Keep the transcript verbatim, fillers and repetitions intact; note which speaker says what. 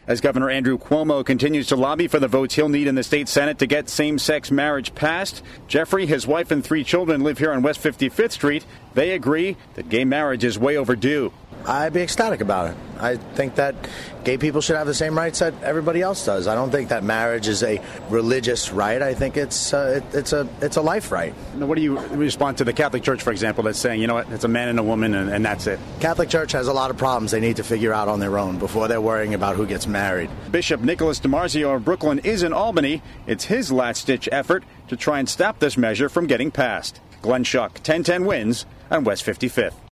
Speaker 1: As Governor Andrew Cuomo continues to lobby for the votes he'll need in the state Senate to get same-sex marriage passed, Jeffrey, his wife, and three children live here on West fifty-fifth Street. They agree that gay marriage is way overdue.
Speaker 2: I'd be ecstatic about it. I think that gay people should have the same rights that everybody else does. I don't think that marriage is a religious right. I think it's uh, it, it's a it's a life right.
Speaker 1: Now, what do you respond to the Catholic Church, for example, that's saying, you know what, it's a man and a woman and, and that's it?
Speaker 2: Catholic Church has a lot of problems they need to figure out on their own before they're worrying about who gets married.
Speaker 1: Bishop Nicholas DiMarzio of Brooklyn is in Albany. It's his last-ditch effort to try and stop this measure from getting passed. Glenn Schuck, ten ten Wins on West fifty-fifth.